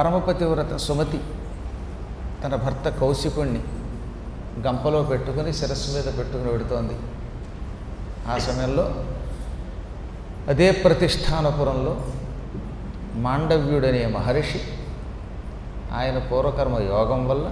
పరమపతివ్రత సుమతి తన భర్త కౌశికుణ్ణి గంపలో పెట్టుకుని శిరస్సు మీద పెట్టుకుని వెడుతోంది. ఆ సమయంలో అదే ప్రతిష్టానపురంలో మాండవ్యుడనే మహర్షి ఆయన పూర్వకర్మ యోగం వల్ల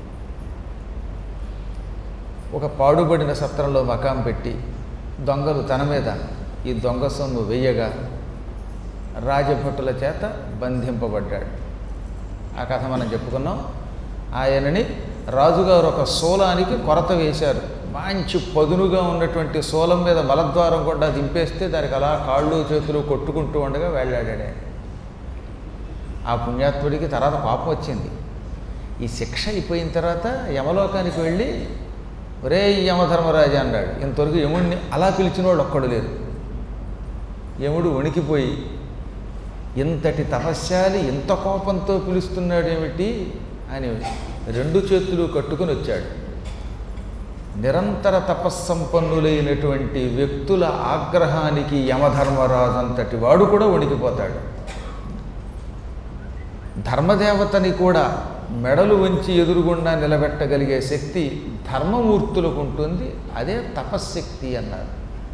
ఒక పాడుబడిన సత్రంలో మకాం పెట్టి దొంగలు తన మీద ఈ దొంగ సొమ్ము వెయ్యగా రాజభటుల చేత బంధింపబడ్డాడు. ఆ కథ మనం చెప్పుకున్నాం. ఆయనని రాజుగారు ఒక శూలానికి కొరత వేశారు. మంచి పదునుగా ఉన్నటువంటి శూలం మీద మలద్వారం కూడా దింపేస్తే దానికి అలా కాళ్ళు చేతులు కొట్టుకుంటూ ఉండగా వెళ్ళాడాడు. ఆ పుణ్యాత్ముడికి తర్వాత కోపం వచ్చింది. ఈ శిక్ష అయిపోయిన తర్వాత యమలోకానికి వెళ్ళి ఒరే యమధర్మరాజు అన్నాడు. ఇంతవరకు యముడిని అలా పిలిచిన వాడు ఒక్కడు లేరు. యముడు వణికిపోయి ఇంతటి తపస్యాలి ఇంత కోపంతో పిలుస్తున్నాడేమిటి అని రెండు చేతులు కట్టుకుని వచ్చాడు. నిరంతర తపస్సంపన్నులైనటువంటి వ్యక్తుల ఆగ్రహానికి యమధర్మరాజు అంతటి వాడు కూడా వణికిపోతాడు. ధర్మదేవతని కూడా మెడలు వంచి ఎదురుగుండా నిలబెట్టగలిగే శక్తి ధర్మమూర్తులకు ఉంటుంది. అదే తపశ్శక్తి అన్నారు.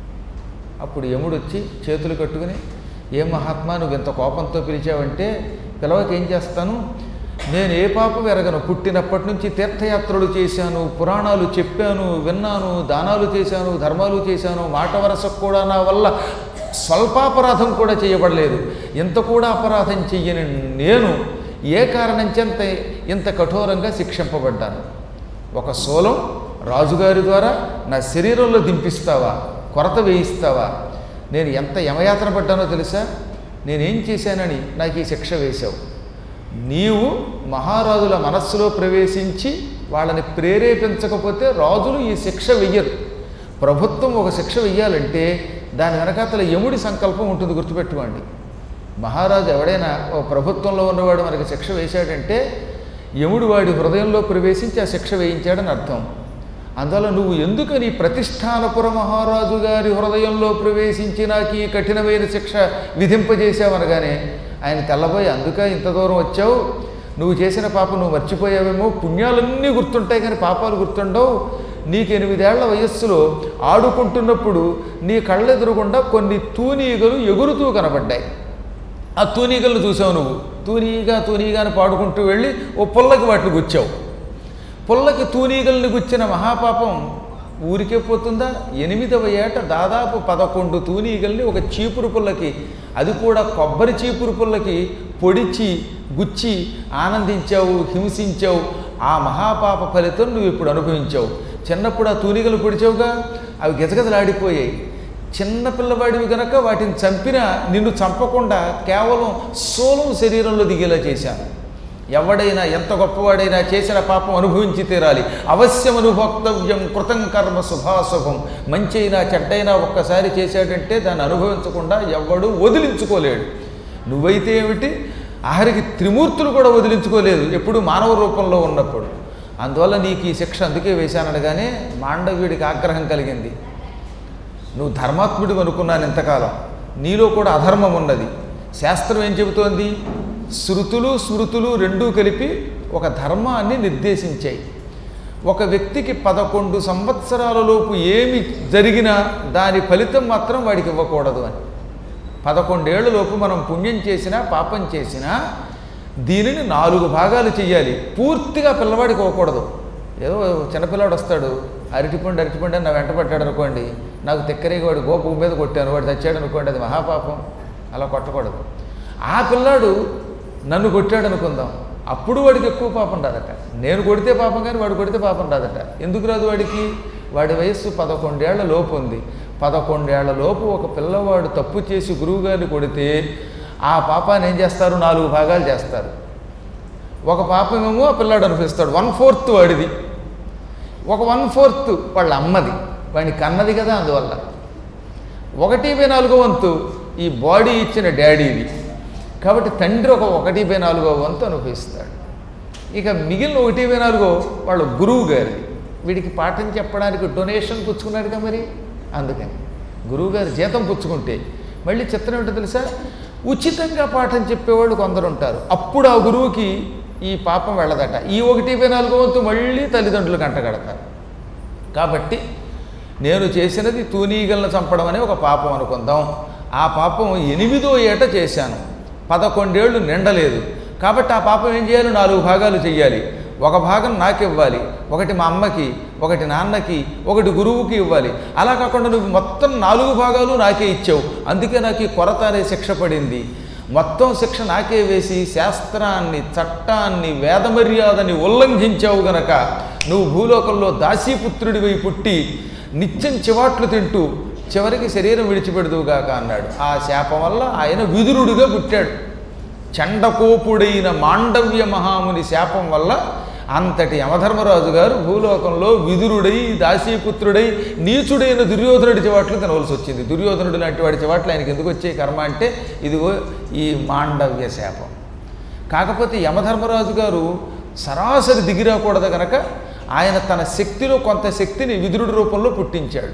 అప్పుడు యముడు వచ్చి చేతులు కట్టుకుని, ఏ మహాత్మా నువ్వు ఇంత కోపంతో పిలిచావంటే, పిలవకి ఏం చేస్తాను, నేను ఏ పాపం ఎరగను, పుట్టినప్పటి నుంచి తీర్థయాత్రలు చేశాను, పురాణాలు చెప్పాను, విన్నాను, దానాలు చేశాను, ధర్మాలు చేశాను, మాట వరసకు కూడా నా వల్ల స్వల్పాపరాధం కూడా చేయబడలేదు. ఇంత కూడా అపరాధం చెయ్యని నేను ఏ కారణం చేత ఇంత కఠోరంగా శిక్షింపబడ్డాను? ఒక శూలం రాజుగారి ద్వారా నా శరీరంలో దింపిస్తావా, కొరత వేయిస్తావా? నేను ఎంత యమయాత్ర పడ్డానో తెలుసా? నేనేం చేశానని నాకు ఈ శిక్ష వేశావు. నీవు మహారాజుల మనస్సులో ప్రవేశించి వాళ్ళని ప్రేరేపించకపోతే రాజులు ఈ శిక్ష వెయ్యరు. ప్రభుత్వం ఒక శిక్ష వెయ్యాలంటే దాని వెనకాతల యముడి సంకల్పం ఉంటుంది, గుర్తుపెట్టుకోండి. మహారాజు ఎవడైనా ఓ ప్రభుత్వంలో ఉన్నవాడు మనకి శిక్ష వేశాడంటే యముడు వాడి హృదయంలో ప్రవేశించి ఆ శిక్ష వేయించాడని అర్థం. అందువల్ల నువ్వు ఎందుకని ప్రతిష్టానపుర మహారాజు గారి హృదయంలో ప్రవేశించి నాకు ఈ కఠినమైన శిక్ష విధింపజేశావనగానే ఆయన తెల్లబోయి, అందుక ఇంత దూరం వచ్చావు, నువ్వు చేసిన పాపం నువ్వు మర్చిపోయావేమో, పుణ్యాలన్నీ గుర్తుంటాయి కానీ పాపాలు గుర్తుండవు. నీకు 8 ఏళ్ల వయస్సులో ఆడుకుంటున్నప్పుడు నీ కళ్ళెదురుగుండా కొన్ని తూనీగలు ఎగురుతూ కనబడ్డాయి. ఆ తూనీగలను చూసావు నువ్వు. తూనీగాని పాడుకుంటూ వెళ్ళి ఓ పుల్లకి వాటిని గుచ్చావు. పుల్లకి తూనీగల్ని గుచ్చిన మహాపాపం ఊరికే పోతుందా? 8వ ఏట దాదాపు 11 తూనీగల్ని ఒక చీపురు పుల్లకి, అది కూడా కొబ్బరి చీపురు పుల్లకి పొడిచి గుచ్చి ఆనందించావు, హింసించావు. ఆ మహాపాప ఫలితం నువ్వు ఇప్పుడు అనుభవించావు. చిన్నప్పుడు ఆ తూనీగలు పొడిచావుగా, అవి గిజగిజలాడిపోయాయి. చిన్న పిల్లవాడివి కనుక వాటిని చంపినా నిన్ను చంపకుండా కేవలం శూలం శరీరంలో దిగేలా చేశాను. ఎవడైనా ఎంత గొప్పవాడైనా చేసిన పాపం అనుభవించి తీరాలి. అవశ్యం అనుభోక్తవ్యం కృతం కర్మ శుభాశుభం. మంచి అయినా చెడ్డైనా ఒక్కసారి చేశాడంటే దాన్ని అనుభవించకుండా ఎవడు వదిలించుకోలేడు. నువ్వైతే ఏమిటి, ఆఖరికి త్రిమూర్తులు కూడా వదిలించుకోలేదు ఎప్పుడు మానవ రూపంలో ఉన్నప్పుడు. అందువల్ల నీకు ఈ శిక్ష అందుకే వేశాననగానే మాండవ్యుడికి ఆగ్రహం కలిగింది. నువ్వు ధర్మాత్ముడివి అనుకున్నాను ఇంతకాలం, నీలో కూడా అధర్మం ఉన్నది. శాస్త్రం ఏం చెబుతోంది? శృతులు స్మృతులు రెండూ కలిపి ఒక ధర్మాన్ని నిర్దేశించాయి. ఒక వ్యక్తికి 11 సంవత్సరాలలోపు ఏమి జరిగినా దాని ఫలితం మాత్రం వాడికి ఇవ్వకూడదు అని. 11 ఏళ్లలోపు మనం పుణ్యం చేసినా పాపం చేసినా దీనిని 4 భాగాలు చెయ్యాలి. పూర్తిగా పిల్లవాడికి ఇవ్వకూడదు. ఏదో చిన్నపిల్లాడు వస్తాడు, అరటిపండు అని నా వెంట పట్టాడు అనుకోండి, నాకు తెక్కరేగి వాడు గోపు మీద కొట్టాను, వాడు తెచ్చాడు అనుకోండి, అది మహాపాపం. అలా కొట్టకూడదు. ఆ పిల్లాడు నన్ను కొట్టాడు అనుకుందాం, అప్పుడు వాడికి ఎక్కువ పాపం రాదట. నేను కొడితే పాపం కానీ వాడు కొడితే పాపం రాదట. ఎందుకు రాదు వాడికి? వాడి వయస్సు 11 ఏళ్ల లోపు ఉంది. 11 ఏళ్ల లోపు ఒక పిల్లవాడు తప్పు చేసి గురువుగారిని కొడితే ఆ పాపాన్ని ఏం చేస్తారు? 4 భాగాలు చేస్తారు. ఒక పాపమేమో ఆ పిల్లాడు అనిపిస్తాడు, 1/4 వాడిది, ఒక 1/4 వాళ్ళ అమ్మది, వాడిని కన్నది కదా, అందువల్ల 1/4 వంతు ఈ బాడీ ఇచ్చిన డాడీది. కాబట్టి తండ్రి ఒక 1/4 వంతు అనుభవిస్తాడు. ఇక మిగిలిన 1/4 వాళ్ళ గురువు గారిది. వీడికి పాఠం చెప్పడానికి డొనేషన్ పుచ్చుకున్నాడుగా మరి, అందుకని గురువుగారి జీతం పుచ్చుకుంటే. మళ్ళీ చిత్రం ఏంటో తెలుసా? ఉచితంగా పాఠం చెప్పేవాళ్ళు కొందరు ఉంటారు. అప్పుడు ఆ గురువుకి ఈ పాపం వెళ్ళదట. ఈ 1/4 వంతు మళ్ళీ తల్లిదండ్రులు కంటగడతారు. కాబట్టి నేను చేసినది తూనీగలను చంపడం అనే ఒక పాపం అనుకుందాం. ఆ పాపం 8వ ఏట చేశాను. 11 ఏళ్ళు నిండలేదు. కాబట్టి ఆ పాపం ఏం చేయాలి? 4 భాగాలు చెయ్యాలి. ఒక భాగం నాకు ఇవ్వాలి, ఒకటి మా అమ్మకి, ఒకటి నాన్నకి, ఒకటి గురువుకి ఇవ్వాలి. అలా కాకుండా నువ్వు మొత్తం 4 భాగాలు నాకే ఇచ్చావు, అందుకే నాకు ఈ కొరత అనే శిక్ష పడింది. మొత్తం శిక్ష నాకే వేసి శాస్త్రాన్ని, చట్టాన్ని, వేద మర్యాదని ఉల్లంఘించావు గనక నువ్వు భూలోకంలో దాసీపుత్రుడివై పుట్టి నిత్యం చివాట్లు తింటూ చివరికి శరీరం విడిచిపెడుదువుగాక అన్నాడు. ఆ శాపం వల్ల ఆయన విదురుడిగా పుట్టాడు. చండకోపుడైన మాండవ్య మహాముని శాపం వల్ల అంతటి యమధర్మరాజు గారు భూలోకంలో విదురుడై, దాసీపుత్రుడై, నీచుడైన దుర్యోధనుడి చివాట్లు తినవలసి వచ్చింది. దుర్యోధనుడు లాంటి వాడి చివాట్లు ఆయనకి ఎందుకు వచ్చే కర్మ అంటే ఇదిగో ఈ మాండవ్య శాపం. కాకపోతే యమధర్మరాజు గారు సరాసరి దిగిరాకూడదు కనుక ఆయన తన శక్తిలో కొంత శక్తిని విదురుడి రూపంలో పుట్టించాడు.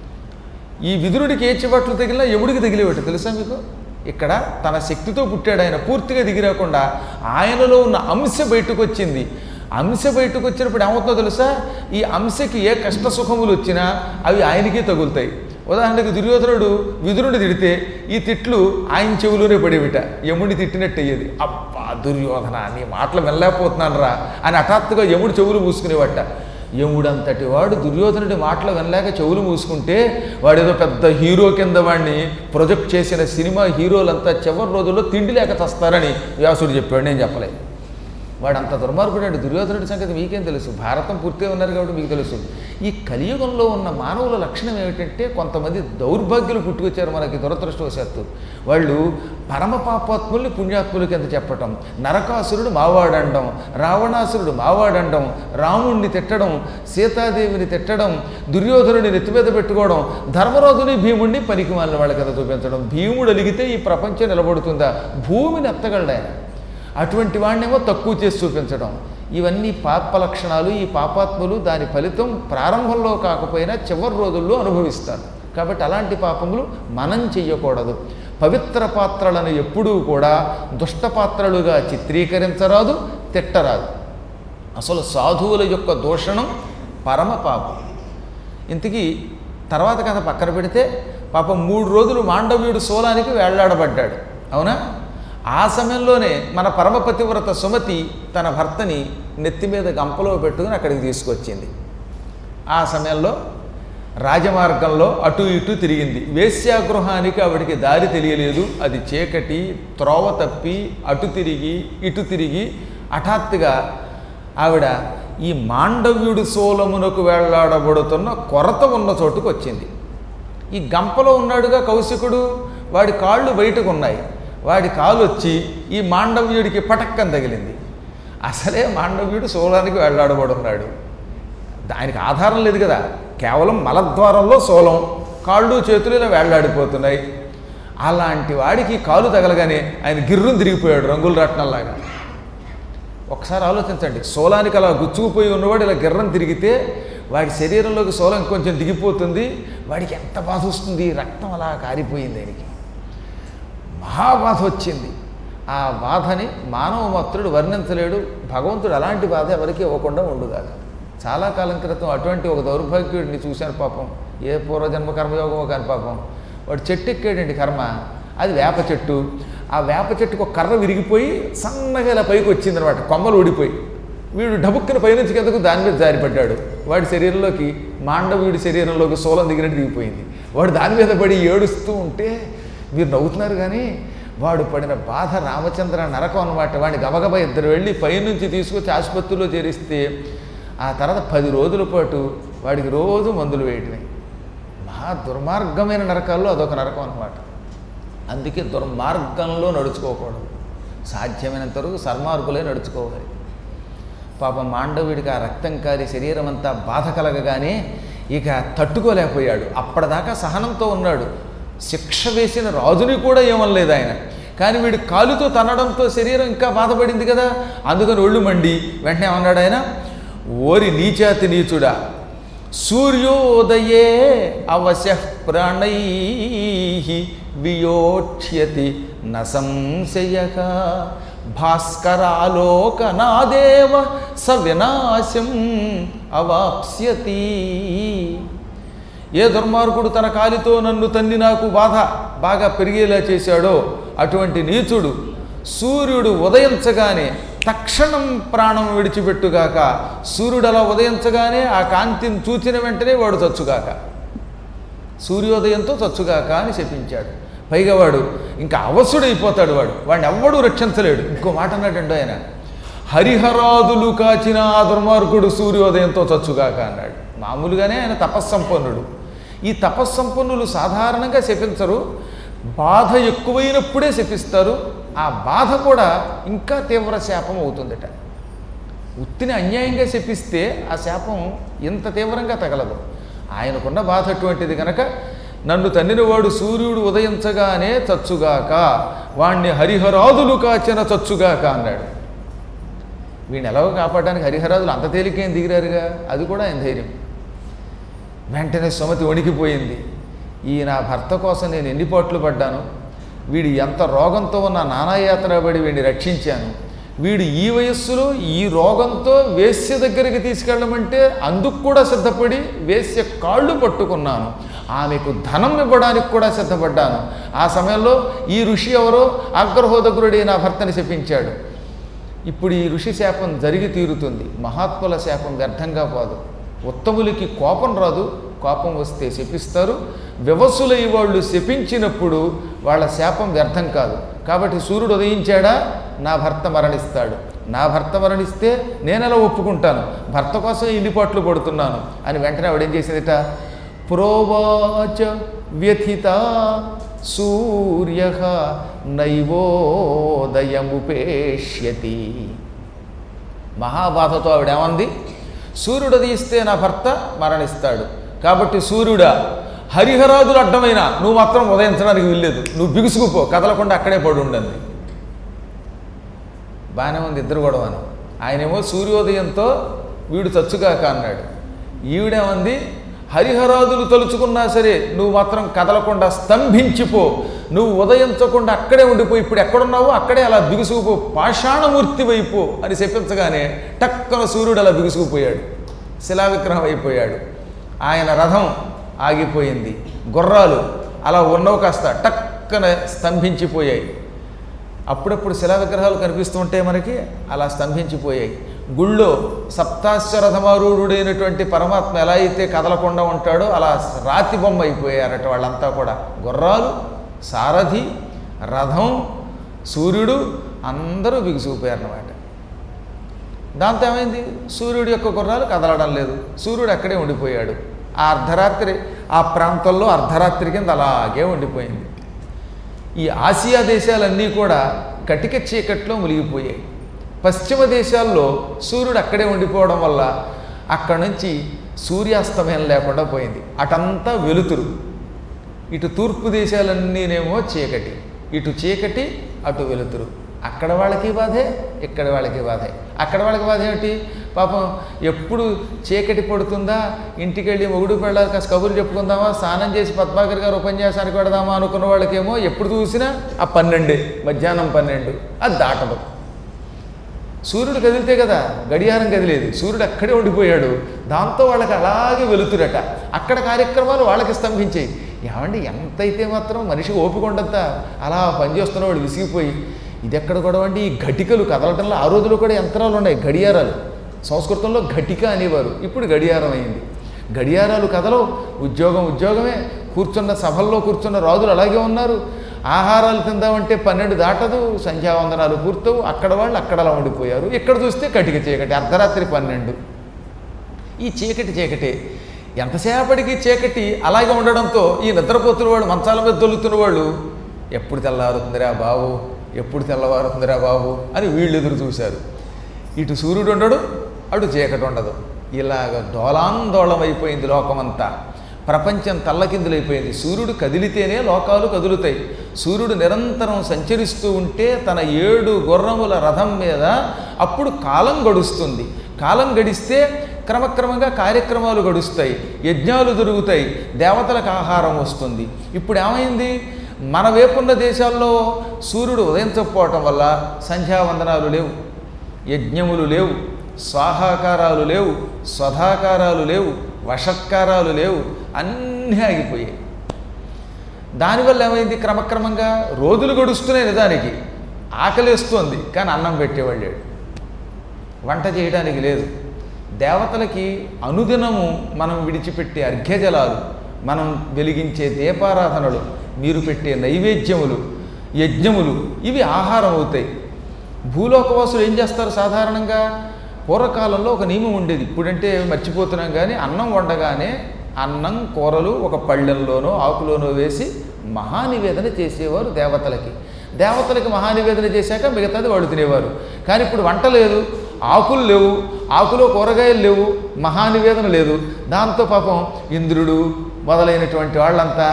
ఈ విదురుడికి ఏ చివాట్లు తగిలినా యముడికి తగిలేవాటి తెలుసా మీకు? ఇక్కడ తన శక్తితో పుట్టాడు ఆయన, పూర్తిగా దిగిరాకుండా ఆయనలో ఉన్న అంశ బయటకు వచ్చింది. అంశ బయటకు వచ్చినప్పుడు ఏమవుతుందో తెలుసా? ఈ అంశకి ఏ కష్ట సుఖములు వచ్చినా అవి ఆయనకే తగులుతాయి. ఉదాహరణకి దుర్యోధనుడు విదురుని తిడితే ఈ తిట్లు ఆయన చెవులోనే పడేవిట, యముడిని తిట్టినట్టు అయ్యేది. అబ్బా దుర్యోధన నీ మాటలు వెళ్ళలేకపోతున్నాను రా అని హఠాత్తుగా యముడు చెవులు మూసుకునేవట. యముడంతటి వాడు దుర్యోధనుడి మాటలు వినలేక చెవులు మూసుకుంటే వాడేదో పెద్ద హీరో కింద వాడిని ప్రొజెక్ట్ చేసిన సినిమా హీరోలంతా చివరి రోజుల్లో తిండి లేక చస్తారని వ్యాసుడు చెప్పాడు, నేను చెప్పలేదు. వాడు అంత దుర్మార్గుడు. దుర్యోధనుడి సంగతి మీకేం తెలుసు? భారతం పూర్తిగా ఉన్నారు కాబట్టి మీకు తెలుసు. ఈ కలియుగంలో ఉన్న మానవుల లక్షణం ఏమిటంటే కొంతమంది దౌర్భాగ్యులు పుట్టుకొచ్చారు మనకి దురదృష్టవశాత్తు. వాళ్ళు పరమ పాపాత్ముల్ని పుణ్యాత్ముల కింద చెప్పటం, నరకాసురుడు మావాడండం, రావణాసురుడు మావాడండం, రాముణ్ణి తిట్టడం, సీతాదేవిని తిట్టడం, దుర్యోధనుడిని నెత్తి మీద పెట్టుకోవడం, ధర్మరాజుని భీముడిని పనికి మాలిన వాళ్ళ కింద చూపించడం. భీముడు అలిగితే ఈ ప్రపంచం నిలబడుతుందా? భూమిని ఎత్తగలడు ఆయన. అటువంటి వాడినేమో తక్కువ చేసి చూపించడం. ఇవన్నీ పాప లక్షణాలు. ఈ పాపాత్ములు దాని ఫలితం ప్రారంభంలో కాకపోయినా చివరి రోజుల్లో అనుభవిస్తారు. కాబట్టి అలాంటి పాపములు మనం చెయ్యకూడదు. పవిత్ర పాత్రలను ఎప్పుడూ కూడా దుష్ట పాత్రలుగా చిత్రీకరించరాదు, తిట్టరాదు. అసలు సాధువుల యొక్క దూషణం పరమ పాపం. ఇంతకీ తర్వాత కథ పక్కన పెడితే పాపం 3 రోజులు మాండవ్యుడు శూలానికి వేళ్లాడబడ్డాడు, అవునా? ఆ సమయంలోనే మన పరమపతివ్రత సుమతి తన భర్తని నెత్తి మీద గంపలో పెట్టుకుని అక్కడికి తీసుకొచ్చింది. ఆ సమయంలో రాజమార్గంలో అటు ఇటు తిరిగింది. వేశ్యాగృహానికి ఆవిడికి దారి తెలియలేదు. అది చీకటి, త్రోవ తప్పి అటు తిరిగి ఇటు తిరిగి హఠాత్తుగా ఆవిడ ఈ మాండవ్యుడి శూలమునకు వేళ్లాడబడుతున్న కొరత ఉన్న చోటుకు వచ్చింది. ఈ గంపలో ఉన్నాడుగా కౌశికుడు, వాడి కాళ్ళు బయటకు ఉన్నాయి. వాడి కాలు వచ్చి ఈ మాండవ్యుడికి పటక్కన తగిలింది. అసలే మాండవ్యుడు శూలానికి వేళ్లాడబడున్నాడు. దానికి ఆధారం లేదు కదా, కేవలం మలద్వారంలో శూలం, కాళ్ళు చేతులు ఇలా వేళ్లాడిపోతున్నాయి. అలాంటి వాడికి కాలు తగలగానే ఆయన గిర్రును తిరిగిపోయాడు రంగుల రత్నంలాగా. ఒకసారి ఆలోచించండి, శూలానికి అలా గుచ్చుకుపోయి ఉన్నవాడు ఇలా గిర్రం తిరిగితే వాడి శరీరంలోకి శూలం కొంచెం దిగిపోతుంది. వాడికి ఎంత బాధ వస్తుంది, రక్తం అలా కారిపోయింది. ఆయనకి మహాబాధ వచ్చింది. ఆ బాధని మానవ మాత్రుడు వర్ణించలేడు. భగవంతుడు అలాంటి బాధ ఎవరికి ఇవ్వకుండా ఉండుగాక. చాలా కాలం క్రితం అటువంటి ఒక దౌర్భాగ్యుడిని చూశాను పాపం. ఏ పూర్వజన్మ కర్మయోగమో కానీ పాపం వాడు చెట్టు ఎక్కాడండి కర్మ. అది వేప చెట్టు. ఆ వేప చెట్టుకు ఒక కర్ర విరిగిపోయి సన్నగా ఇలా పైకి వచ్చిందనమాట, కొమ్మలు ఊడిపోయి. వీడు డబుక్కున పైనుంచి కిందకు దాని మీద జారిపడ్డాడు. వాడి శరీరంలోకి మాండవుడి శరీరంలోకి శూలం దిగినట్టు దిగిపోయింది. వాడు దాని మీద పడి ఏడుస్తూ ఉంటే మీరు నవ్వుతున్నారు కానీ వాడు పడిన బాధ రామచంద్ర నరకం అన్నమాట. వాడిని గబగబా ఇద్దరు వెళ్ళి పైనుంచి తీసుకొచ్చి ఆసుపత్రిలో చేరిస్తే ఆ తర్వాత 10 రోజుల పాటు వాడికి రోజు మందులు వేయటమే. మహా దుర్మార్గమైన నరకాల్లో అదొక నరకం అన్నమాట. అందుకే దుర్మార్గంలో నడుచుకోకూడదు. సాధ్యమైనంత వరకు సన్మార్గులే నడుచుకోవాలి. పాపం మాండవుడికి ఆ రక్తం కారి శరీరం అంతా బాధ కలగగానే ఇక తట్టుకోలేకపోయాడు. అప్పటిదాకా సహనంతో ఉన్నాడు. శిక్ష వేసిన రాజుని కూడా ఏమనలేదు ఆయన. కానీ వీడు కాలుతో తనడంతో శరీరం ఇంకా బాధపడింది కదా, అందుకని ఒళ్ళు మండి వెంటనే ఏమన్నాడు ఆయన, ఓరి నీచాతి నీచుడా, సూర్యోదయే అవశః ప్రాణై వియోక్ష్యతి న సంశయః భాస్కరాలోకనాదేవ స వినాశం అవాప్స్యతి. ఏ దుర్మార్గుడు తన కాలితో నన్ను తన్ని నాకు బాధ బాగా పెరిగేలా చేశాడో అటువంటి నీచుడు సూర్యుడు ఉదయించగానే తక్షణం ప్రాణం విడిచిపెట్టుగాక. సూర్యుడు అలా ఉదయించగానే ఆ కాంతిని చూచిన వెంటనే వాడు చచ్చుగాక, సూర్యోదయంతో చచ్చుగాక అని చెప్పించాడు. పైగా వాడు ఇంకా అవసుడైపోతాడు, వాడిని ఎవ్వడూ రక్షించలేడు. ఇంకో మాట అన్నాడండి ఆయన, హరిహరాదులు కాచిన ఆ దుర్మార్గుడు సూర్యోదయంతో చచ్చుగాక అన్నాడు. మామూలుగానే ఆయన తపస్సంపన్నుడు. ఈ తపస్సంపన్నులు సాధారణంగా శపించరు, బాధ ఎక్కువైనప్పుడే శపిస్తారు. ఆ బాధ కూడా ఇంకా తీవ్ర శాపం అవుతుందట. ఉత్తిని అన్యాయంగా శపిస్తే ఆ శాపం ఇంత తీవ్రంగా తగలదు. ఆయనకున్న బాధ అటువంటిది కనుక నన్ను తన్నినవాడు సూర్యుడు ఉదయించగానే చచ్చుగాక, వాణ్ణి హరిహరాదులు కాచిన చచ్చుగాక అన్నాడు. వీడిని ఎలాగో కాపాడడానికి హరిహరాదులు అంత తేలికేం దిగిరారుగా, అది కూడా ఆయన ధైర్యం. వెంటనే సుమతి వణికిపోయింది. ఈ నా భర్త కోసం నేను ఎన్ని పాట్లు పడ్డాను, వీడు ఎంత రోగంతో ఉన్న నానాయాతన పడి వీడిని రక్షించాను, వీడు ఈ వయస్సులో ఈ రోగంతో వేశ్య దగ్గరికి తీసుకెళ్ళమంటే అందుకు కూడా సిద్ధపడి వేశ్య కాళ్ళు పట్టుకున్నాను, ఆమెకు ధనం ఇవ్వడానికి కూడా సిద్ధపడ్డాను. ఆ సమయంలో ఈ ఋషి ఎవరో అగ్రహోదగ్రుడి నా భర్తని శపించాడు. ఇప్పుడు ఈ ఋషి శాపం జరిగి తీరుతుంది. మహాత్ముల శాపం వ్యర్థంగా పోదు. ఉత్తములకి కోపం రాదు, కోపం వస్తే శపిస్తారు. వివసులై వాళ్ళు శపించినప్పుడు వాళ్ళ శాపం వ్యర్థం కాదు. కాబట్టి సూర్యుడు ఉదయించాడా, నా భర్త మరణిస్తాడు. నా భర్త మరణిస్తే నేనెలా ఒప్పుకుంటాను, భర్త కోసం ఇన్ని పాట్లు పడుతున్నాను అని వెంటనే ఆవిడేం చేసిందిట, ప్రోవాచ వ్యథిత సూర్య నైవోదయముపేష్యతి. మహాబాధతో ఆవిడేమంది, సూర్యుడు ఉదయిస్తే నా భర్త మరణిస్తాడు, కాబట్టి సూర్యుడా హరిహరాదులు అడ్డమైనా నువ్వు మాత్రం ఉదయించడానికి వీల్లేదు, నువ్వు బిగుసుకుపో, కదలకుండా అక్కడే పడి ఉండండి. బాగానే ఉంది ఇద్దరు గొడవను. ఆయనేమో సూర్యోదయంతో వీడు చచ్చుగాక అన్నాడు. ఈవిడేమంది, హరిహరాదులు తలుచుకున్నా సరే నువ్వు మాత్రం కదలకుండా స్తంభించిపో, నువ్వు ఉదయించకుండా అక్కడే ఉండిపో, ఇప్పుడు ఎక్కడున్నావో అక్కడే అలా బిగుసుకుపో, పాషాణమూర్తి వైపు అని చెప్పించగానే టక్కన సూర్యుడు అలా బిగుసుకుపోయాడు, శిలావిగ్రహం అయిపోయాడు. ఆయన రథం ఆగిపోయింది, గుర్రాలు అలా ఉన్నవి కాస్త టక్కన స్తంభించిపోయాయి. అప్పుడప్పుడు శిలా విగ్రహాలు కనిపిస్తూ ఉంటే మనకి అలా స్తంభించిపోయాయి. గుళ్ళో సప్తాశ్వరథమారూఢుడైనటువంటి పరమాత్మ ఎలా అయితే కదలకుండా ఉంటాడో అలా రాతి బొమ్మ అయిపోయారట వాళ్ళంతా కూడా. గుర్రాలు, సారథి, రథం, సూర్యుడు అందరూ బిగుసుకుపోయారన్నమాట. దాంతో ఏమైంది, సూర్యుడి యొక్క గుర్రాలు కదలడం లేదు, సూర్యుడు అక్కడే ఉండిపోయాడు. ఆ అర్ధరాత్రి ఆ ప్రాంతంలో అర్ధరాత్రి కింద అలాగే ఉండిపోయింది. ఈ ఆసియా దేశాలన్నీ కూడా కటిక చీకట్లో మునిగిపోయాయి. పశ్చిమ దేశాల్లో సూర్యుడు అక్కడే ఉండిపోవడం వల్ల అక్కడి నుంచి సూర్యాస్తమయం లేకుండా పోయింది. అటంతా వెలుతురు. ఇటు తూర్పు దేశాలన్నీనేమో చీకటి, ఇటు చీకటి అటు వెలుతురు. అక్కడ వాళ్ళకి బాధే, ఇక్కడ వాళ్ళకి బాధే. అక్కడ వాళ్ళకి బాధ ఏమిటి, పాపం ఎప్పుడు చీకటి పడుతుందా, ఇంటికి వెళ్ళి మొగుడు పెళ్ళాలి కాస్త కబుర్లు చెప్పుకుందామా, స్నానం చేసి పద్మాకర్ గారు ఉపన్యాసానికి పెడదామా అనుకున్న వాళ్ళకేమో ఎప్పుడు చూసినా ఆ 12 మధ్యాహ్నం 12 అది దాటదు. సూర్యుడు కదిలితే కదా గడియారం కదిలేదు, సూర్యుడు అక్కడే ఉండిపోయాడు. దాంతో వాళ్ళకి అలాగే వెలుతురట. అక్కడ కార్యక్రమాలు వాళ్ళకి స్తంభించాయి. ఏమండి ఎంతైతే మాత్రం మనిషికి ఓపిక ఉండద్దా, అలా పనిచేస్తున్నవాడు విసిగిపోయి ఇది ఎక్కడ గొడవ అండి, ఈ ఘటికలు కదలటంలో ఆ రోజుల్లో కూడా యంత్రాలు ఉన్నాయి, గడియారాలు. సంస్కృతంలో ఘటిక అనేవారు, ఇప్పుడు గడియారం అయింది. గడియారాలు కదలవు, ఉద్యోగమే. కూర్చున్న సభల్లో కూర్చున్న రాజులు అలాగే ఉన్నారు. ఆహారాలు తిందామంటే 12 దాటదు, సంధ్యావందనాలు పూర్తవు. అక్కడ వాళ్ళు అక్కడలా ఉండిపోయారు. ఇక్కడ చూస్తే కటిక చీకటి, అర్ధరాత్రి 12. ఈ చీకటే ఎంతసేపటికి చీకటి అలాగే ఉండడంతో ఈ నిద్రపోతున్న వాళ్ళు, మంచాల మీద దొల్లుతున్న వాళ్ళు ఎప్పుడు తెల్లారుతుందిరా బాబు, ఎప్పుడు తెల్లవారుతుందిరా బాబు అని వీళ్ళు ఎదురు చూశారు. ఇటు సూర్యుడు ఉండడు, అటు చీకటి ఉండదు. ఇలాగ డోలాందోళం అయిపోయింది లోకమంతా. ప్రపంచం తల్లకిందులైపోయింది. సూర్యుడు కదిలితేనే లోకాలు కదులుతాయి. సూర్యుడు నిరంతరం సంచరిస్తూ ఉంటే తన 7 గుర్రముల రథం మీద అప్పుడు కాలం గడుస్తుంది. కాలం గడిస్తే క్రమక్రమంగా కార్యక్రమాలు గడుస్తాయి, యజ్ఞాలు జరుగుతాయి, దేవతలకు ఆహారం వస్తుంది. ఇప్పుడు ఏమైంది, మన వైపున్న దేశాల్లో సూర్యుడు ఉదయించకపోవటం వల్ల సంధ్యావందనాలు లేవు, యజ్ఞములు లేవు, స్వాహాకారాలు లేవు, స్వధాకారాలు లేవు, వషత్కారాలు లేవు, అన్నీ ఆగిపోయాయి. దానివల్ల ఏమైంది? క్రమక్రమంగా రోజులు గడుస్తున్నాయి. నిజానికి ఆకలిస్తోంది కానీ అన్నం పెట్టేవాళ్ళు లేడు, వంట చేయడానికి లేదు. దేవతలకి అనుదినము మనం విడిచిపెట్టే అర్ఘ్యజలాలు, మనం వెలిగించే దీపారాధనలు, మీరు పెట్టే నైవేద్యములు, యజ్ఞములు ఇవి ఆహారం అవుతాయి. భూలోకవాసులు ఏం చేస్తారు? సాధారణంగా పూర్వకాలంలో ఒక నియమం ఉండేది, ఇప్పుడంటే మర్చిపోతున్నాం కానీ అన్నం వండగానే అన్నం కూరలు ఒక పళ్ళెంలోనో ఆకులోనో వేసి మహానివేదన చేసేవారు దేవతలకి. దేవతలకి మహానివేదన చేశాక మిగతాది వాళ్ళు తినేవారు. కానీ ఇప్పుడు వంట లేదు, ఆకులు లేవు, ఆకులో కూరగాయలు లేవు, మహానివేదన లేదు. దాంతో పాపం ఇంద్రుడు మొదలైనటువంటి వాళ్ళంతా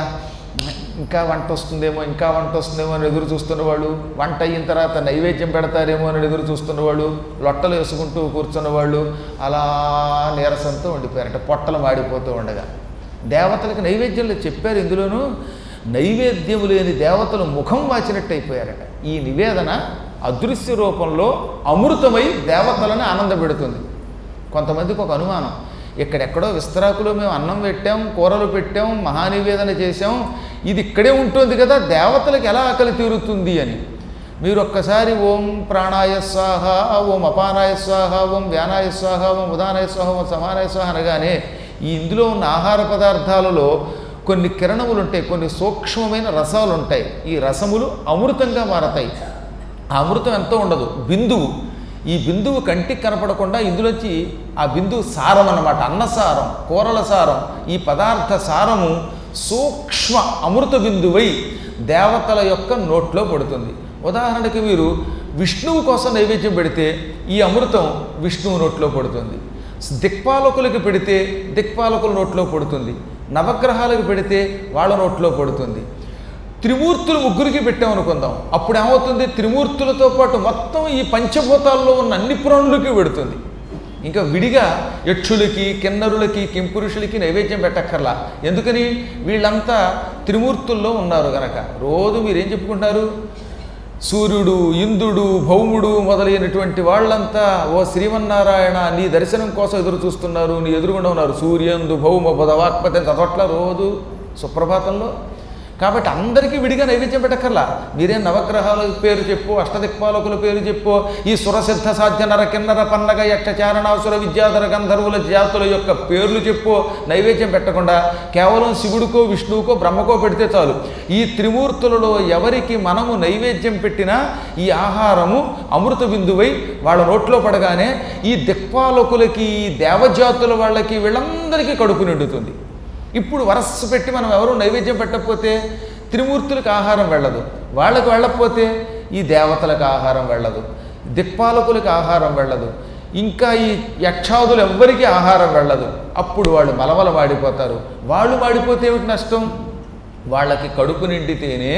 ఇంకా వంట వస్తుందేమో అని ఎదురు చూస్తున్నవాళ్ళు, వంట అయిన తర్వాత నైవేద్యం పెడతారేమో అని ఎదురు చూస్తున్నవాళ్ళు, లొట్టలు వేసుకుంటూ కూర్చున్నవాళ్ళు అలా నీరసంతో ఉండిపోయారట, పొట్టలు మాడిపోతూ ఉండగా. దేవతలకు నైవేద్యంలో చెప్పారు, ఇందులోనూ నైవేద్యము లేని దేవతలు ముఖం వాచినట్టు అయిపోయారట. ఈ నివేదన అదృశ్య రూపంలో అమృతమై దేవతలను ఆనందపెడుతుంది. కొంతమందికి ఒక అనుమానం, ఎక్కడెక్కడో విస్తరాకులో మేము అన్నం పెట్టాం, కూరలు పెట్టాం, మహానివేదన చేశాం, ఇది ఇక్కడే ఉంటుంది కదా, దేవతలకు ఎలా ఆకలి తీరుతుంది అని. మీరు ఒక్కసారి ఓం ప్రాణాయ స్వాహ, ఓం అపానాయ స్వాహ, ఓం వ్యానాయ స్వాహ, ఓం ఉదానాయ స్వాహ, ఓం సమానాయ స్వాహ అనగానే ఈ ఇందులో ఉన్న ఆహార పదార్థాలలో కొన్ని కిరణములు ఉంటాయి, కొన్ని సూక్ష్మమైన రసాలు ఉంటాయి. ఈ రసములు అమృతంగా మారతాయి. ఆ అమృతం ఎంతో ఉండదు, బిందువు. ఈ బిందువు కంటికి కనపడకుండా ఇందులోంచి ఆ బిందువు సారం అన్నమాట, అన్నసారం, కూరల సారం, ఈ పదార్థ సారము సూక్ష్మ అమృత బిందువై దేవతల యొక్క నోట్లో పడుతుంది. ఉదాహరణకి మీరు విష్ణువు కోసం నైవేద్యం పెడితే ఈ అమృతం విష్ణువు నోట్లో పడుతుంది. దిక్పాలకులకి పెడితే దిక్పాలకుల నోట్లో పడుతుంది. నవగ్రహాలకు పెడితే వాళ్ళ నోట్లో పడుతుంది. త్రిమూర్తులు ముగ్గురికి పెట్టామనుకుందాం, అప్పుడు ఏమవుతుంది? త్రిమూర్తులతో పాటు మొత్తం ఈ పంచభూతాల్లో ఉన్న అన్ని ప్రాణులకి పెడుతుంది. ఇంకా విడిగా యక్షులకి, కిన్నరులకి, కింపురుషులకి నైవేద్యం పెట్టక్కర్లా. ఎందుకని? వీళ్ళంతా త్రిమూర్తుల్లో ఉన్నారు గనక. రోజు మీరేం చెప్పుకుంటారు? సూర్యుడు, ఇంద్రుడు, భౌముడు మొదలైనటువంటి వాళ్ళంతా ఓ శ్రీమన్నారాయణ నీ దర్శనం కోసం ఎదురు చూస్తున్నారు, నీ ఎదురుగుండా ఉన్నారు. సూర్యందు భౌమ బుధవాత్మతి చదవట్ల రోజు సుప్రభాతంలో. కాబట్టి అందరికీ విడిగా నైవేద్యం పెట్టక్కర్లా. మీరేం నవగ్రహాల పేరు చెప్పు, అష్టదిక్పాలకుల పేరు చెప్పు, ఈ సురసిద్ధ సాధ్య నర కిన్నర పన్నగ యక్ష చారణాసుర విద్యాధర గంధర్వుల జాతుల యొక్క పేర్లు చెప్పు నైవేద్యం పెట్టకుండా కేవలం శివుడికో, విష్ణువుకో, బ్రహ్మకో పెడితే చాలు. ఈ త్రిమూర్తులలో ఎవరికి మనము నైవేద్యం పెట్టినా ఈ ఆహారము అమృత బిందువై వాళ్ళ నోట్లో పడగానే ఈ దిక్పాలకులకి, ఈ దేవజాతుల వాళ్ళకి, వీళ్ళందరికీ కడుపు నిండుతుంది. ఇప్పుడు వరస్సు పెట్టి మనం ఎవరు నైవేద్యం పెట్టకపోతే త్రిమూర్తులకు ఆహారం వెళ్ళదు, వాళ్ళకు వెళ్ళకపోతే ఈ దేవతలకు ఆహారం వెళ్ళదు, దిక్పాలకులకు ఆహారం వెళ్ళదు, ఇంకా ఈ యక్షాదులు ఎవ్వరికీ ఆహారం వెళ్ళదు. అప్పుడు వాళ్ళు మలమల మాడిపోతారు. వాళ్ళు మాడిపోతే ఏమిటి నష్టం? వాళ్ళకి కడుపు నిండితేనే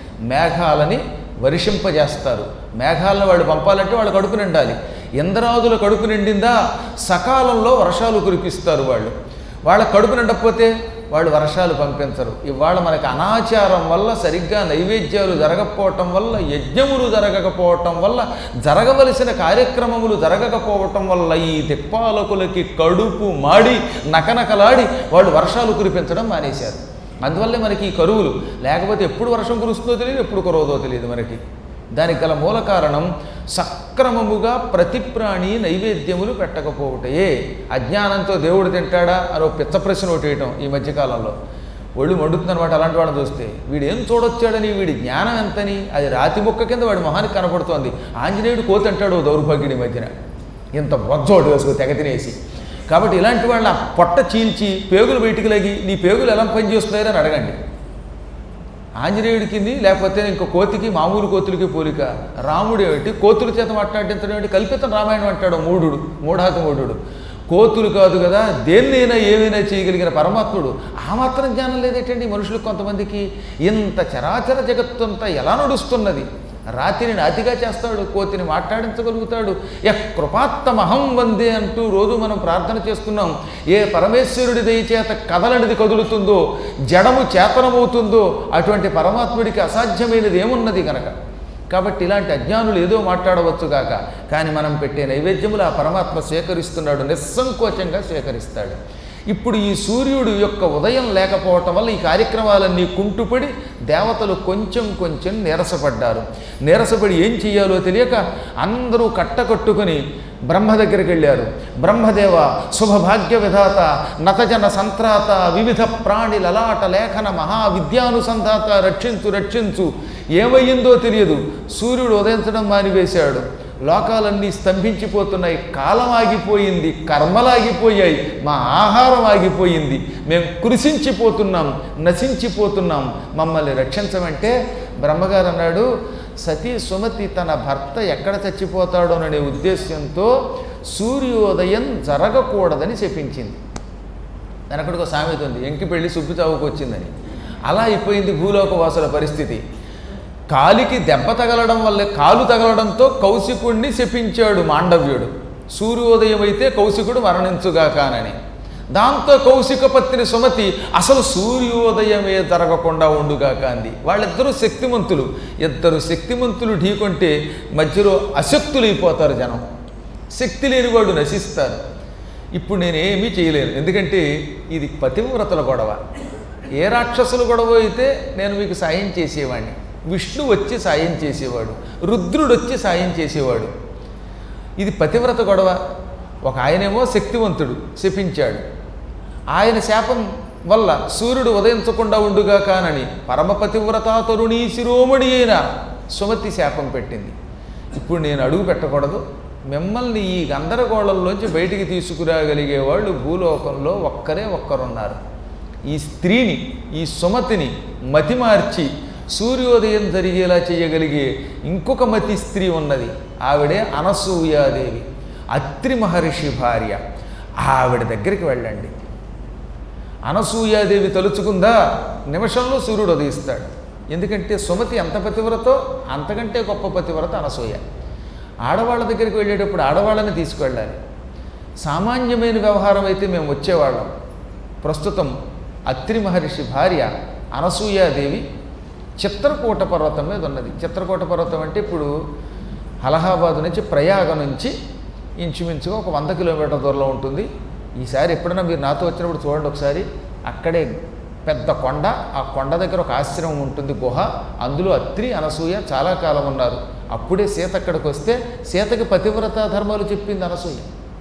మేఘాలని వర్షింపజేస్తారు. మేఘాలను వాళ్ళు పంపాలంటే వాళ్ళ కడుపు నిండాలి. ఇంద్రాదుల కడుపు నిండిందా సకాలంలో వర్షాలు కురిపిస్తారు వాళ్ళు. వాళ్ళ కడుపు నిండకపోతే వాళ్ళు వర్షాలు పంపించరు. ఇవాళ మనకి అనాచారం వల్ల, సరిగ్గా నైవేద్యాలు జరగకపోవటం వల్ల, యజ్ఞములు జరగకపోవటం వల్ల, జరగవలసిన కార్యక్రమములు జరగకపోవటం వల్ల ఈ దిక్పాలకులకి కడుపు మాడి నకనకలాడి వాళ్ళు వర్షాలు కురిపించడం మానేశారు. అందువల్లే మనకి ఈ కరువులు. లేకపోతే ఎప్పుడు వర్షం కురుస్తుందో తెలియదు, ఎప్పుడు కురవదో తెలియదు మనకి. దానికి గల మూల కారణం సక్రమముగా ప్రతి ప్రాణి నైవేద్యములు పెట్టకపోవటయే. అజ్ఞానంతో దేవుడు తింటాడా అని ఒక పిచ్చ ప్రశ్న ఒకటి వేయటం ఈ మధ్యకాలంలో ఒళ్ళు మండుతుందనమాట. అలాంటి వాళ్ళని చూస్తే వీడు ఏం చూడొచ్చాడని, వీడి జ్ఞానం ఎంతని, అది రాతి ముక్క కింద వాడి మొహానికి కనపడుతోంది. ఆంజనేయుడు కోతి అంటాడు దౌర్భాగ్యుడి మధ్యన, ఇంత బొజ్జోటు వేసుకో తెగ తినేసి. కాబట్టి ఇలాంటి వాళ్ళ పొట్ట చీల్చి పేగులు బయటికి లాగి నీ పేగులు ఎలా పనిచేస్తున్నాయని అడగండి. ఆంజనేయుడికి లేకపోతే ఇంకో కోతికి, మామూలు కోతులకి పోలిక. రాముడు ఏమిటి కోతుల చేత మాట్లాడించడం ఏమిటి? కల్పితం రామాయణం అంటాడు మూఢాతి. కోతులు కాదు కదా, దేన్నైనా ఏమైనా చేయగలిగిన పరమాత్ముడు. ఆ మాత్రం జ్ఞానం లేదేటండి మనుషులకు? కొంతమందికి ఇంత చరాచర జగత్తంతా ఎలా నడుస్తున్నది? రాతిని అతిగా చేస్తాడు, కోతిని మాట్లాడించగలుగుతాడు. కృపాత్తమహం వందే అంటూ రోజు మనం ప్రార్థన చేస్తున్నాం. ఏ పరమేశ్వరుడి దయచేత కదలనిది కదులుతుందో, జడము చేతనమవుతుందో అటువంటి పరమాత్ముడికి అసాధ్యమైనది ఏమున్నది కనుక. కాబట్టి ఇలాంటి అజ్ఞానులు ఏదో మాట్లాడవచ్చుగాక, కానీ మనం పెట్టే నైవేద్యములు ఆ పరమాత్మ స్వీకరిస్తున్నాడు, నిస్సంకోచంగా స్వీకరిస్తాడు. ఇప్పుడు ఈ సూర్యుడు యొక్క ఉదయం లేకపోవటం వల్ల ఈ కార్యక్రమాలన్నీ కుంటుపడి దేవతలు కొంచెం కొంచెం నీరసపడ్డారు. నీరసపడి ఏం చెయ్యాలో తెలియక అందరూ కట్టకట్టుకుని బ్రహ్మ దగ్గరికి వెళ్ళారు. బ్రహ్మదేవ, శుభభాగ్య విధాత, నతజన సంత్రాత, వివిధ ప్రాణి లలాట లేఖన మహావిద్యానుసంధాత, రక్షించు రక్షించు. ఏమయ్యిందో తెలియదు, సూర్యుడు ఉదయించడం మానివేశాడు. లోకాలన్నీ స్తంభించిపోతున్నాయి, కాలం ఆగిపోయింది, కర్మలాగిపోయాయి, మా ఆహారం ఆగిపోయింది, మేము కృషించిపోతున్నాం, నశించిపోతున్నాం, మమ్మల్ని రక్షించమంటే బ్రహ్మగారు అన్నాడు, సతీ సుమతి తన భర్త ఎక్కడ చచ్చిపోతాడోననే ఉద్దేశ్యంతో సూర్యోదయం జరగకూడదని చెప్పించింది. వెనకడికి ఒక సామెత ఉంది, ఎంకి పెళ్ళి సుబ్బు చావుకు వచ్చిందని. అలా అయిపోయింది భూలోక వాసుల పరిస్థితి. కాలికి దెబ్బ తగలడం వల్ల, కాలు తగలడంతో కౌశికుడిని శపించాడు మాండవ్యుడు. సూర్యోదయం అయితే కౌశికుడు మరణించుగాకానని. దాంతో కౌశిక పత్ని సుమతి అసలు సూర్యోదయమే జరగకుండా ఉండుగాక అంది. వాళ్ళిద్దరూ శక్తిమంతులు. ఇద్దరు శక్తిమంతులు ఢీకొంటే మధ్యలో అశక్తులైపోతారు జనం. శక్తి లేనివాడు నశిస్తారు. ఇప్పుడు నేనేమీ చేయలేను, ఎందుకంటే ఇది పతివ్రతల గొడవ. ఏ రాక్షసుల గొడవ అయితే నేను మీకు సాయం చేసేవాడిని. విష్ణు వచ్చి సాయం చేసేవాడు, రుద్రుడు వచ్చి సాయం చేసేవాడు. ఇది పతివ్రత గొడవ. ఒక ఆయనేమో శక్తివంతుడు శపించాడు. ఆయన శాపం వల్ల సూర్యుడు ఉదయించకుండా ఉండుగా కానని పరమపతివ్రత తరుణీ శిరోమణి అయిన సుమతి శాపం పెట్టింది. ఇప్పుడు నేను అడుగు పెట్టకూడదు. మిమ్మల్ని ఈ గందరగోళంలోంచి బయటికి తీసుకురాగలిగే వాళ్ళు భూలోకంలో ఒక్కరున్నారు. ఈ స్త్రీని, ఈ సుమతిని మతిమార్చి సూర్యోదయం జరిగేలా చేయగలిగే ఇంకొక మతి స్త్రీ ఉన్నది. ఆవిడే అనసూయాదేవి, అత్రి మహర్షి భార్య. ఆవిడ దగ్గరికి వెళ్ళండి. అనసూయాదేవి తలుచుకుందా, నిమిషంలో సూర్యుడు ఉదయిస్తాడు. ఎందుకంటే సుమతి ఎంత పతివ్రతో అంతకంటే గొప్ప పతివ్రత అనసూయ. ఆడవాళ్ళ దగ్గరికి వెళ్ళేటప్పుడు ఆడవాళ్ళని తీసుకువెళ్ళాలి. సామాన్యమైన వ్యవహారం అయితే మేము వచ్చేవాళ్ళం. ప్రస్తుతం అత్రి మహర్షి భార్య అనసూయాదేవి చిత్రకూట పర్వతం మీద ఉన్నది. చిత్రకూట పర్వతం అంటే ఇప్పుడు అలహాబాద్ నుంచి, ప్రయాగ నుంచి ఇంచుమించుగా ఒక 100 కిలోమీటర్ల దూరంలో ఉంటుంది. ఈసారి ఎప్పుడైనా మీరు నాతో వచ్చినప్పుడు చూడండి ఒకసారి. అక్కడే పెద్ద కొండ, ఆ కొండ దగ్గర ఒక ఆశ్రమం ఉంటుంది, గుహ. అందులో అత్రి అనసూయ చాలా కాలం ఉన్నారు. అప్పుడే సీత అక్కడికి వస్తే సీతకి పతివ్రత ధర్మాలు చెప్పింది అనసూయ.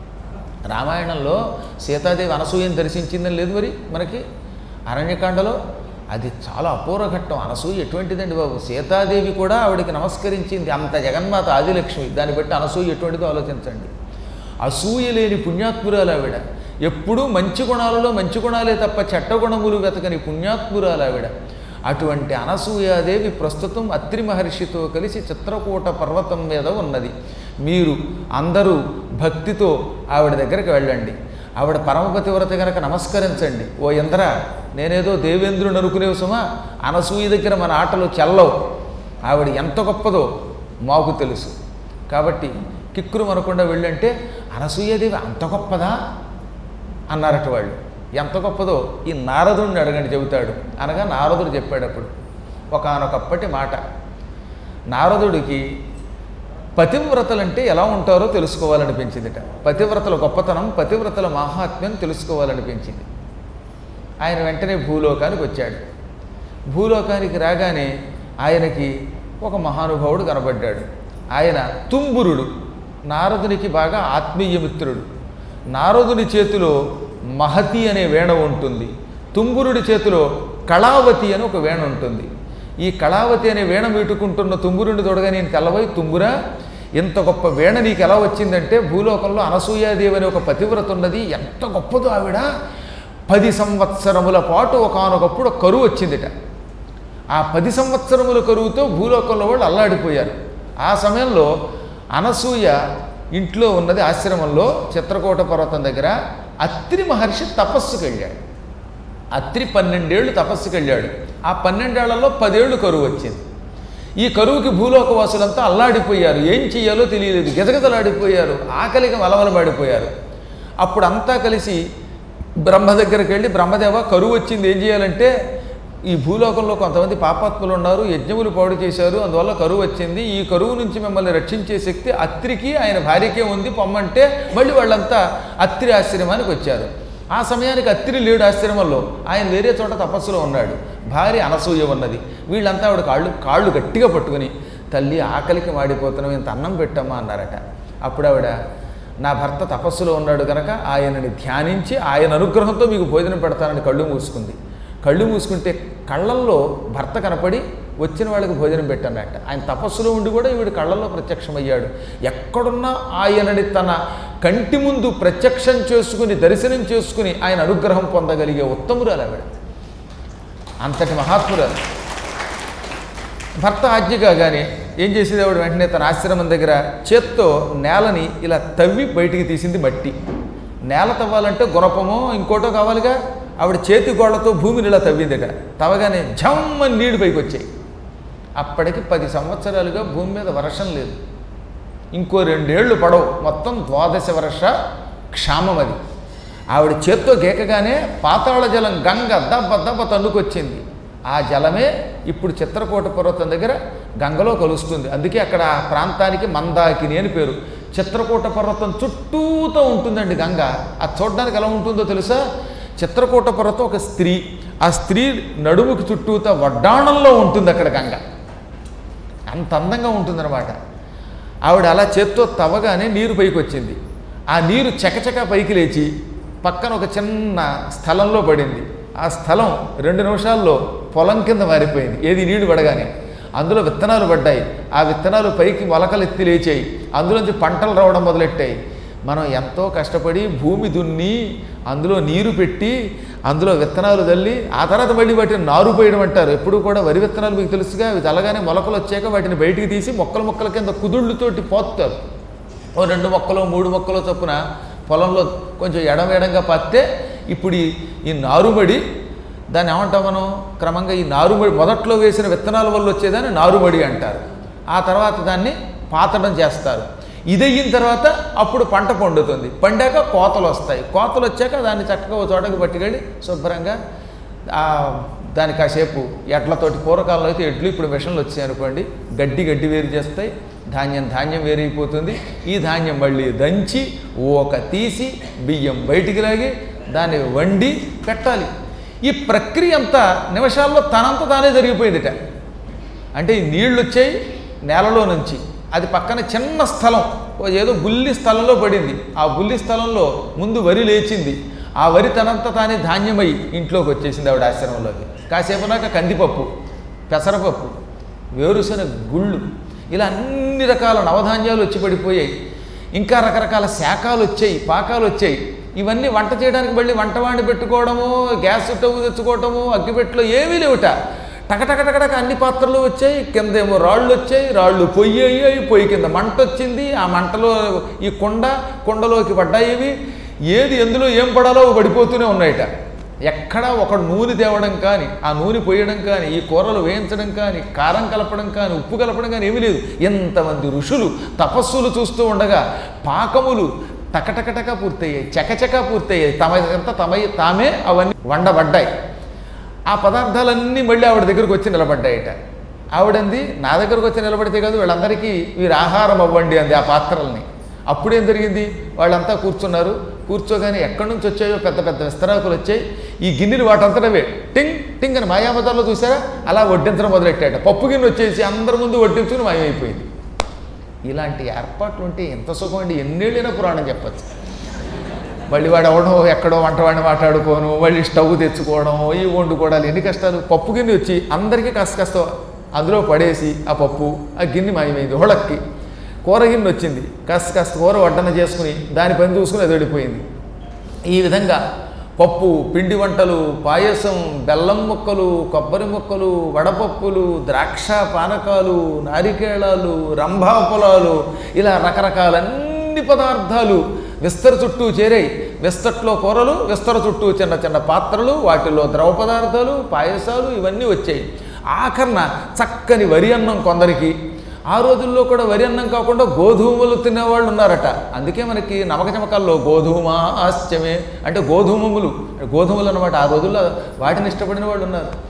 రామాయణంలో సీతాదేవి అనసూయని దర్శించిందని లేదు మరి మనకి అరణ్యకాండలో. అది చాలా అపూర్వ ఘట్టం. అనసూయ ఎటువంటిదండి బాబు. సీతాదేవి కూడా ఆవిడికి నమస్కరించింది. అంత జగన్మాత ఆదిలక్ష్మి. దాన్ని బట్టి అనసూయ ఎటువంటిదో ఆలోచించండి. అసూయ లేని పుణ్యాత్మురాలు ఆవిడ. ఎప్పుడూ మంచి గుణాలలో మంచి గుణాలే తప్ప చెడ్డ గుణములు వెతకని పుణ్యాత్మురాలు ఆవిడ. అటువంటి అనసూయాదేవి ప్రస్తుతం అత్రి మహర్షితో కలిసి చిత్రకూట పర్వతం మీద ఉన్నది. మీరు అందరూ భక్తితో ఆవిడ దగ్గరికి వెళ్ళండి. ఆవిడ పరమపతివ్రత కనుక నమస్కరించండి. ఓ ఇంద్ర, నేనేదో దేవేంద్రుని అనుకునేవు సుమా, అనసూయ దగ్గర మన ఆటలు చెల్లవు. ఆవిడ ఎంత గొప్పదో మాకు తెలుసు. కాబట్టి కిక్కురు మనకుండా వెళ్ళంటే అనసూయాదేవి అంత గొప్పదా అన్నారట వాళ్ళు. ఎంత గొప్పదో ఈ నారదుడిని అడగండి చెబుతాడు అనగా నారదుడు చెప్పాడప్పుడు ఒకానొకప్పటి మాట. నారదుడికి పతివ్రతలంటే ఎలా ఉంటారో తెలుసుకోవాలనిపించిందిట. పతివ్రతల గొప్పతనం, పతివ్రతల మహాత్మ్యం తెలుసుకోవాలనిపించింది. ఆయన వెంటనే భూలోకానికి వచ్చాడు. భూలోకానికి రాగానే ఆయనకి ఒక మహానుభావుడు కనబడ్డాడు. ఆయన తుంబురుడు, నారదునికి బాగా ఆత్మీయమిత్రుడు. నారదుని చేతిలో మహతి అనే వేణ ఉంటుంది. తుంబురుడి చేతిలో కళావతి అని ఒక వేణ ఉంటుంది. ఈ కళావతి అనే వేణ మీటుకుంటున్న తుంబురుని తోడగా నేను తెల్లబోయి, తుంబురా, ఇంత గొప్ప వేణ నీకు ఎలా వచ్చిందంటే భూలోకంలో అనసూయాదేవి అనే ఒక పతివ్రత ఉన్నది, ఎంత గొప్పదో ఆవిడ. 10 సంవత్సరముల పాటు ఒకానొకప్పుడు కరువు వచ్చిందిట. ఆ 10 సంవత్సరముల కరువుతో భూలోకంలో వాళ్ళు అల్లాడిపోయారు. ఆ సమయంలో అనసూయ ఇంట్లో ఉన్నది ఆశ్రమంలో చిత్రకూట పర్వతం దగ్గర. అత్రి మహర్షి తపస్సుకు వెళ్ళాడు. అత్రి 12 ఏళ్ళు తపస్సుకు వెళ్ళాడు. ఆ 12 ఏళ్లలో 10 ఏళ్ళు కరువు వచ్చింది. ఈ కరువుకి భూలోకవాసులంతా అల్లాడిపోయారు, ఏం చెయ్యాలో తెలియలేదు, గిజగిజలాడిపోయారు, ఆకలికి మలమలబడిపోయారు. అప్పుడు అంతా కలిసి బ్రహ్మ దగ్గరికి వెళ్ళి, బ్రహ్మదేవ కరువు వచ్చింది, ఏం చేయాలంటే ఈ భూలోకంలో కొంతమంది పాపాత్ములు ఉన్నారు, యజ్ఞములు పాడు చేశారు, అందువల్ల కరువు వచ్చింది, ఈ కరువు నుంచి మిమ్మల్ని రక్షించే శక్తి అత్రికి ఆయన భార్యకే ఉంది, పొమ్మంటే మళ్ళీ వాళ్ళంతా అత్రి ఆశ్రమానికి వచ్చారు. ఆ సమయానికి అత్రి లేడు ఆశ్రమంలో, ఆయన వేరే చోట తపస్సులో ఉన్నాడు, భార్య అనసూయ ఉన్నది. వీళ్ళంతా ఆవిడ కాళ్ళు గట్టిగా పట్టుకుని, తల్లి ఆకలికి మాడిపోతున్నాం, ఇంత అన్నం పెట్టమ్మా అన్నారట. అప్పుడు ఆవిడ, నా భర్త తపస్సులో ఉన్నాడు కనుక ఆయనని ధ్యానించి ఆయన అనుగ్రహంతో మీకు భోజనం పెడతానని కళ్ళు మూసుకుంది. కళ్ళు మూసుకుంటే కళ్ళల్లో భర్త కనపడి వచ్చిన వాళ్ళకి భోజనం పెట్టన్నట్ట. ఆయన తపస్సులో ఉండి కూడా ఈవిడ కళ్ళల్లో ప్రత్యక్షమయ్యాడు. ఎక్కడున్నా ఆయనని తన కంటి ముందు ప్రత్యక్షం చేసుకుని దర్శనం చేసుకుని ఆయన అనుగ్రహం పొందగలిగే ఉత్తమురాలు ఆవిడ, అంతటి మహాత్మురాలు. భర్త ఆజ్ఞ కాగానే ఏం చేసేది ఆవిడ, వెంటనే తన ఆశ్రమం దగ్గర చేత్తో నేలని ఇలా తవ్వి బయటికి తీసింది. మట్టి నేల తవ్వాలంటే గుణపమో ఇంకోటో కావాలిగా, ఆవిడ చేతి గోళ్లతో భూమిని ఇలా తవ్విందట. తవ్వగానే జమ్మని నీళ్లు పైకి వచ్చాయి. అప్పటికి 10 సంవత్సరాలుగా భూమి మీద వర్షం లేదు, ఇంకో 2 ఏళ్ళు పడవు, మొత్తం 12 వర్ష క్షామం అది. ఆవిడ చేత్తో గీకగానే పాతాళ జలం గంగ దబ్బ దబ్బ తన్నుకొచ్చింది. ఆ జలమే ఇప్పుడు చిత్రకూట పర్వతం దగ్గర గంగలో కలుస్తుంది. అందుకే అక్కడ ఆ ప్రాంతానికి మందాకిని అని పేరు. చిత్రకూట పర్వతం చుట్టూతో ఉంటుందండి గంగ. అది చూడడానికి ఎలా ఉంటుందో తెలుసా? చిత్రకూట పర్వతం ఒక స్త్రీ, ఆ స్త్రీ నడుముకి చుట్టూతో వడ్డాణంలో ఉంటుంది అక్కడ గంగ. అంత అందంగా ఉంటుందన్నమాట. ఆవిడ అలా చేత్తో తవ్వగానే నీరు పైకి వచ్చింది. ఆ నీరు చకచక పైకి లేచి పక్కన ఒక చిన్న స్థలంలో పడింది. ఆ స్థలం 2 నిమిషాల్లో పొలం కింద మారిపోయింది. ఏది నీళ్లు పడగానే అందులో విత్తనాలు పడ్డాయి. ఆ విత్తనాలు పైకి మొలకలెత్తి లేచాయి, అందులోంచి పంటలు రావడం మొదలెట్టాయి. మనం ఎంతో కష్టపడి భూమి దున్ని అందులో నీరు పెట్టి అందులో విత్తనాలు చల్లి ఆ తర్వాత మళ్ళీ వాటిని నారు పోయడం అంటారు. ఎప్పుడు కూడా వరి విత్తనాలు మీకు తెలుసుగా, అవి చల్లగానే మొలకలు వచ్చాక వాటిని బయటికి తీసి మొక్కల కింద కుదుళ్ళతోటి పోస్తారు. ఓ 2 మొక్కలు 3 మొక్కలు చొప్పున పొలంలో కొంచెం ఎడంగా పాతే ఇప్పుడు ఈ నారుమడి, దాన్ని ఏమంటాం మనం క్రమంగా, ఈ నారుమడి మొదట్లో వేసిన విత్తనాల వల్ల వచ్చేదాన్ని నారుమడి అంటారు. ఆ తర్వాత దాన్ని పాతడం చేస్తారు. ఇదయిన తర్వాత అప్పుడు పంట పండుతుంది. పండాక కోతలు వస్తాయి. కోతలు వచ్చాక దాన్ని చక్కగా ఒక చోటకి పట్టుకెళ్ళి శుభ్రంగా దాన్ని కాసేపు ఎడ్లతోటి, పూర్వకాలంలో అయితే ఎడ్లు, ఇప్పుడు మిషన్లు వచ్చాయి అనుకోండి, గడ్డి వేరు చేస్తాయి, ధాన్యం వేరైపోతుంది. ఈ ధాన్యం మళ్ళీ దంచి ఓక తీసి బియ్యం బయటికి లాగి దాన్ని వండి పెట్టాలి. ఈ ప్రక్రియ అంతా నిమిషాల్లో తనంత తానే జరిగిపోయిందిట. అంటే ఈ నీళ్ళు వచ్చాయి నేలలో నుంచి, అది పక్కన చిన్న స్థలం, ఏదో బుల్లి స్థలంలో పడింది. ఆ బుల్లి స్థలంలో ముందు వరి లేచింది. ఆ వరి తనంత తానే ధాన్యమై ఇంట్లోకి వచ్చేసింది ఆవిడ ఆశ్రమంలోకి. కాసేపు నాక కందిపప్పు, పెసరపప్పు, వేరుశనగ గుళ్ళు, ఇలా అన్ని రకాల నవధాన్యాలు వచ్చి పడిపోయాయి. ఇంకా రకరకాల శాఖలు వచ్చాయి, పాకాలు వచ్చాయి. ఇవన్నీ వంట చేయడానికి మళ్ళీ వంటవాణి పెట్టుకోవడము, గ్యాస్ స్టవ్ తెచ్చుకోవడము, అగ్గిపెట్టెలో ఏమీ లేవుట. టకటకటకటక అన్ని పాత్రలు వచ్చాయి. కిందేమో రాళ్ళు వచ్చాయి, రాళ్ళు పొయ్యి అయ్యాయి, పొయ్యి కింద మంట వచ్చింది. ఆ మంటలో ఈ కుండలోకి పడ్డాయి. ఏది ఎందులో ఏం పడాలో పడిపోతూనే ఉన్నాయట. ఎక్కడా ఒక నూనె తేవడం కానీ, ఆ నూనె పోయడం కానీ, ఈ కూరలు వేయించడం కానీ, కారం కలపడం కానీ, ఉప్పు కలపడం కానీ ఏమీ లేదు. ఎంతమంది ఋషులు తపస్సులు చూస్తూ ఉండగా పాకములు టకటకటక పూర్తయ్యాయి, చకచక పూర్తయ్యాయి. తామే అవన్నీ వండబడ్డాయి. ఆ పదార్థాలన్నీ మళ్ళీ ఆవిడ దగ్గరకు వచ్చి నిలబడ్డాయట. ఆవిడంది, నా దగ్గరకు వచ్చి నిలబడితే కాదు, వీళ్ళందరికీ వీరు ఆహారం అవ్వండి అంది ఆ పాత్రల్ని. అప్పుడేం జరిగింది, వాళ్ళంతా కూర్చున్నారు. కూర్చోగానే ఎక్కడి నుంచి వచ్చాయో పెద్ద పెద్ద విస్తరాకులు వచ్చాయి. ఈ గిన్నెలు వాటంతటవే టింగ్ టింగ్ అని మాయాబజార్లో చూసారా, అలా వడ్డించడం మొదలెట్టాట. పప్పు గిన్నె వచ్చేసి అందరి ముందు వడ్డించుకుని మాయమైపోయింది. ఇలాంటి ఏర్పాట్లు ఉంటే ఎంత సుఖం అండి, ఎన్నేళ్ళైనా పురాణం చెప్పచ్చు. మళ్ళీ వాడు అవడం ఎక్కడో వంటవాడిని మాట్లాడుకోను, మళ్ళీ స్టవ్ తెచ్చుకోవడం, ఈ వండుకోవడాలు, ఎన్ని కష్టాలు. పప్పు గిన్నె వచ్చి అందరికీ కాస్త అందులో పడేసి ఆ పప్పు, ఆ గిన్నె మాయమైంది. హోళక్కి కూర గిన్నె వచ్చింది, కాస్త కూర వడ్డన చేసుకుని దాని పని చూసుకుని అది వెళ్ళిపోయింది. ఈ విధంగా పప్పు, పిండి వంటలు, పాయసం, బెల్లం ముక్కలు, కొబ్బరి ముక్కలు, వడపప్పులు, ద్రాక్ష పానకాలు, నారికేళాలు, రంభా పొలాలు, ఇలా రకరకాలన్ని పదార్థాలు విస్తర చుట్టూ చేరాయి. విస్తట్లో కూరలు, విస్తర చుట్టూ చిన్న చిన్న పాత్రలు, వాటిల్లో ద్రవ పదార్థాలు, పాయసాలు ఇవన్నీ వచ్చాయి. ఆఖరణ చక్కని వరి అన్నం కొందరికి, ఆ రోజుల్లో కూడా వరి అన్నం కాకుండా గోధుమలు తినేవాళ్ళు ఉన్నారట. అందుకే మనకి నమకచమకాల్లో గోధుమాశ్చమే అంటే గోధుమలు అన్నమాట. ఆ రోజుల్లో వాటిని ఇష్టపడిన వాళ్ళు ఉన్నారు.